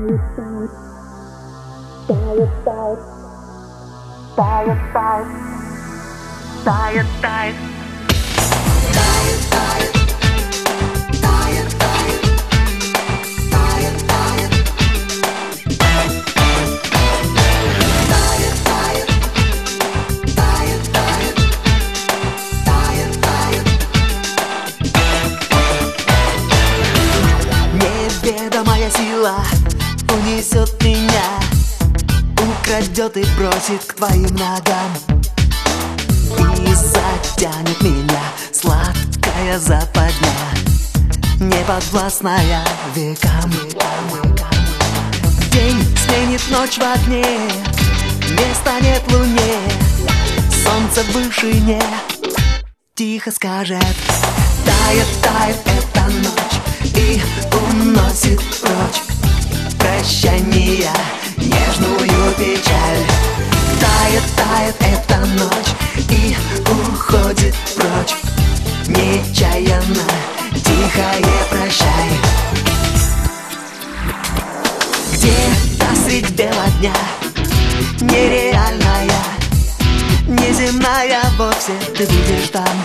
Неведомая сила унесет меня, украдет и бросит к твоим ногам, и затянет меня сладкая западня, неподвластная векам. День сменит ночь в огне, места нет луне, солнце в вышине тихо скажет: тает, тает эта ночь и уносит прочь прощания, нежную печаль. Тает, тает эта ночь и уходит прочь нечаянно, тихое прощай. Где-то средь бела дня, нереальная, неземная вовсе, ты будешь там,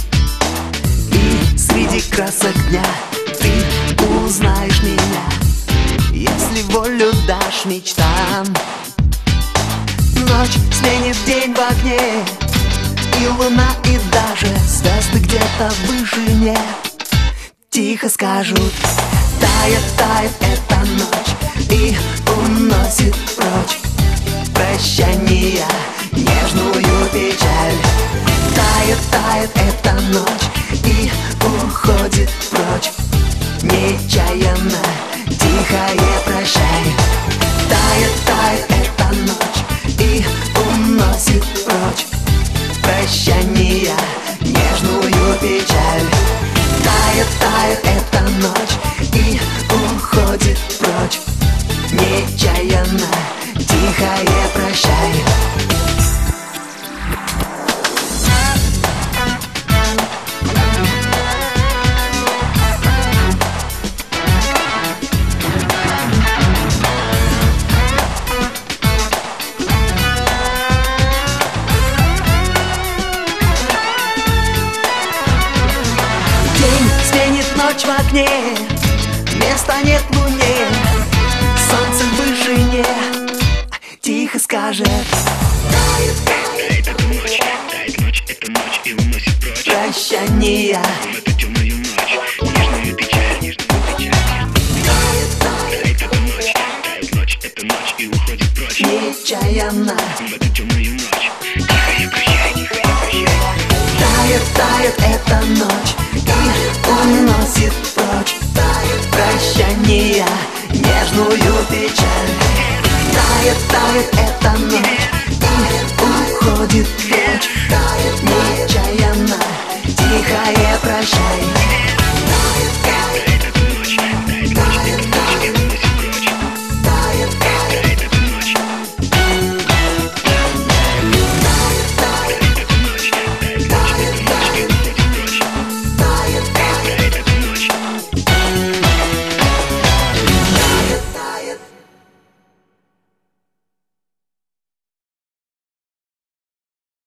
и среди красок дня ты узнаешь меня, если волю дашь мечтам. Ночь сменит день в огне, и луна, и даже звезды где-то в вышине тихо скажут: тает, тает эта ночь и уносит прочь прощания, нежную печаль. Тает, тает эта ночь и уходит прочь нечаянно, тихое прощай. Тает, тает эта ночь и уносит прочь прощания, нежную печаль. Тает, тает эта ночь и уходит прочь нечаянно, тихое прощай. Ночь в огне, места нет луне, солнце в вышине тихо скажет: тает эта ночь, тает ночь, эта ночь и уносит прочь прощания, в эту темную ночь, нежную печаль, нежную печаль. Тает эта ночь, эта ночь и уходит прочь нечаянно, в эту темную ночь, тихое прощай, тихое прощай. тает, тает эта ночь и уносит